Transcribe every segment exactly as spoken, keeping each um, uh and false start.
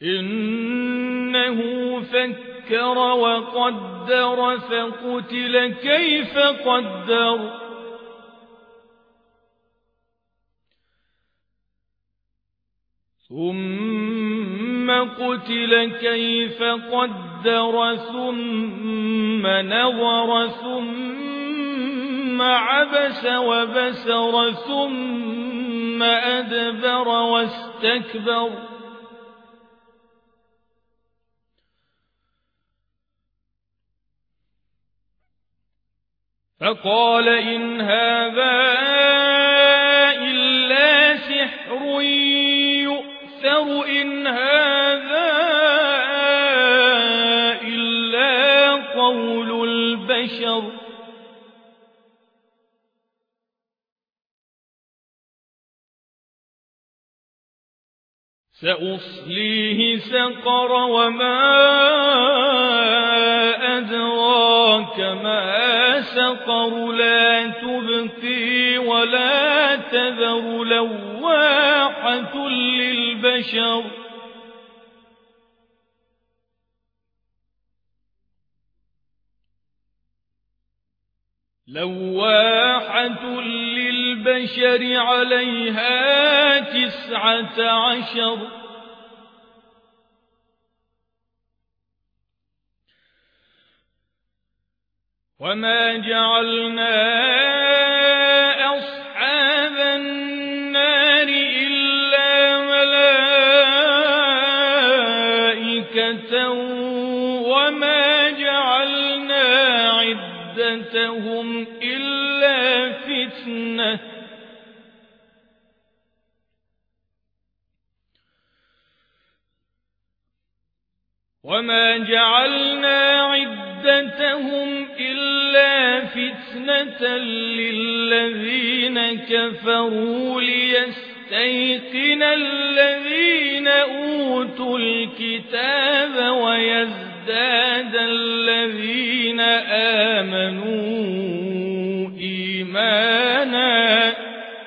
إنه فكر وقدر فقتل كيف قدر ثم قتل كيف قدر ثم نظر ثم عبس وبسر ثم أدبر واستكبر فقال إن هذا إلا سحر يؤثر إن هذا إلا قول البشر سأصليه سقر وما أدراك ما سقر لا تبقي ولا تذر لواحة للبشر لواحة للبشر عليها تسعة عشر وما جعلنا أصحاب النار إلا ملائكة وما جعلنا عدتهم إلا فتنة وما جعلنا عدتهم إلا فتنة للذين كفروا ليستيقن الذين أوتوا الكتاب ويزداد الذين آمنوا إيمانا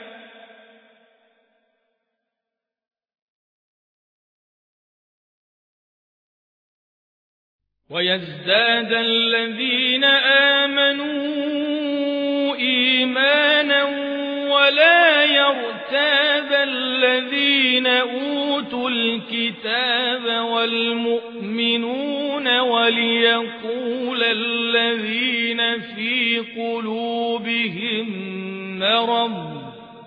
ويزداد الذين آمنوا إيمانا ولا يرتاب الذين أوتوا الكتاب والمؤمنون وليقول الذين في قلوبهم مرض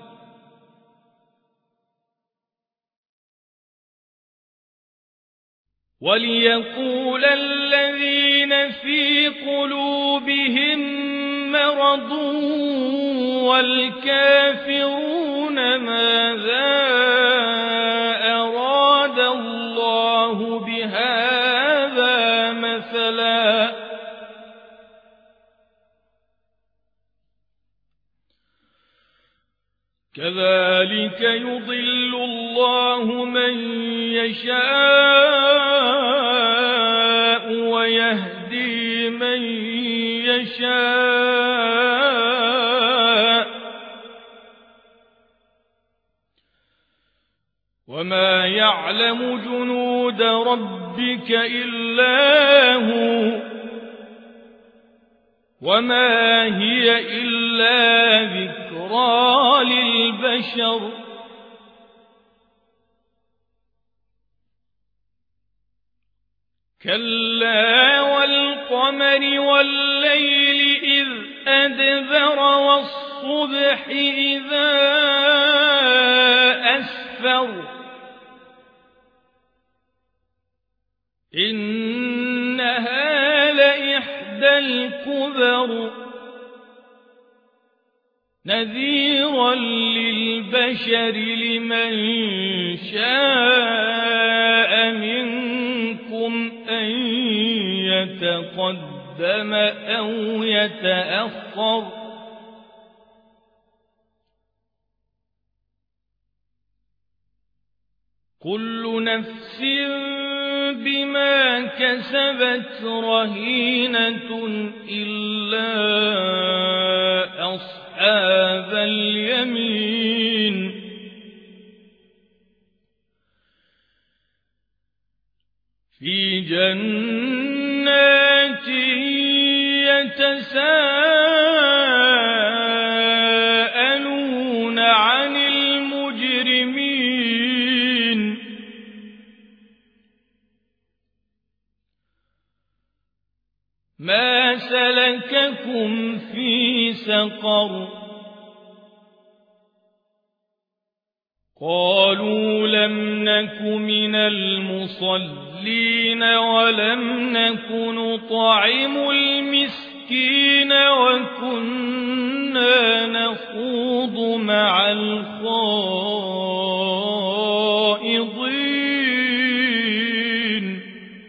وليقول الذين في قلوبهم مرض والكافرون ماذا أراد الله بهذا مثلا كذلك يضل الله من يشاء ويهدي من يشاء وما يعلم جنود ربك إلا هو وما هي إلا ذكرى للبشر كلا والقمر والليل إذ أدبر والصبح إذا أسفر إنها لإحدى الكبر نذيرا للبشر لمن شاء منكم أن يتقدم أو يتأخر كل نفس بما كسبت رهينة إلا أصحاب اليمين في جنات يتساءلون عن المجرمين ما سلككم في سقر قالوا لم نك من المصلين ولم نك نطعم المسكين وكنا نخوض مع الخائضين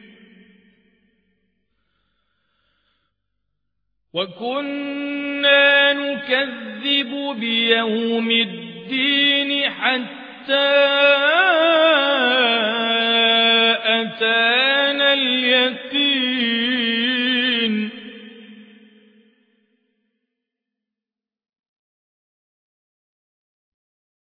وكنا نكذب بيوم الدين حتى أتانا اليقين